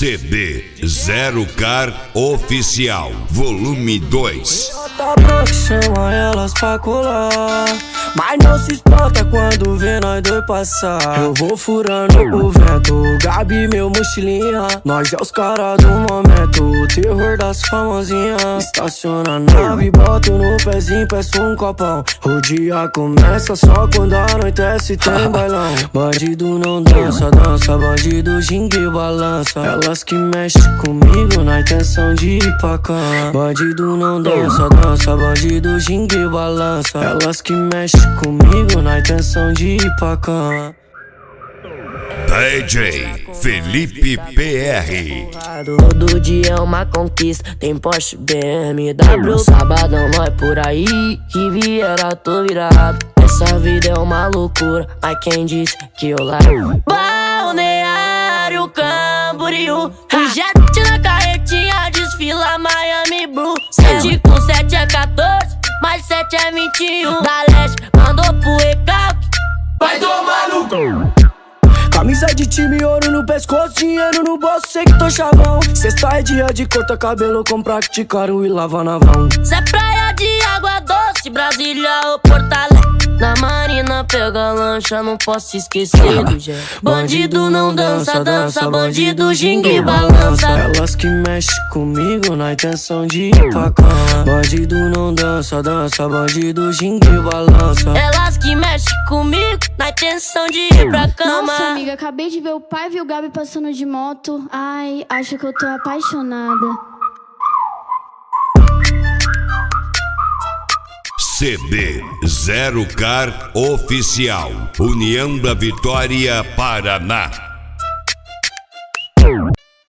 CD Zero Car Oficial, volume 2. Tá pronto, chama elas pra colar, mas não se espanta quando vê nós dois passar. Eu vou furando o vento, Gabi meu mochilinha, nós é os caras do momento, o terror das famosinhas. Estaciona a nave, boto no pezinho, peço um copão. O dia começa só quando anoitece, tem bailão. Bandido não dança, dança, bandido ginga e balança. Elas que mexem comigo na intenção de ir pra cama. Bandido não dança, dança, bandido ginga e balança. Elas que mexem comigo na intenção de ir pra cama. DJ Felipe PR. Todo dia é uma conquista, tem Porsche, BMW. Sabadão nós por aí, que viera tô virado. Essa vida é uma loucura, mas quem disse que eu largo? Balneário Camboriú, o jet na carretinha desfila Miami Blue. 7 com 7 é 14, mais 7 é 21. Da leste mandou pro recalque, vai tomar no cu. Camisa de time, ouro no pescoço, dinheiro no bolso, sei que tô chavão. Sexta é dia de cortar cabelo com praticaram e lava na vão. Cê é praia de água doce, Brasília ou Porto Alegre. Na marina pega lancha, não posso esquecer do Gé. Bandido não dança, dança, bandido ginga e balança. Elas que mexem comigo na intenção de ir pra cama. Bandido não dança, dança, bandido ginga e balança. Elas que mexem comigo na intenção de ir pra cama. Nossa, amiga, acabei de ver o pai e o Gabi passando de moto. Ai, acho que eu tô apaixonada. CD Zero Car Oficial, União da Vitória, Paraná.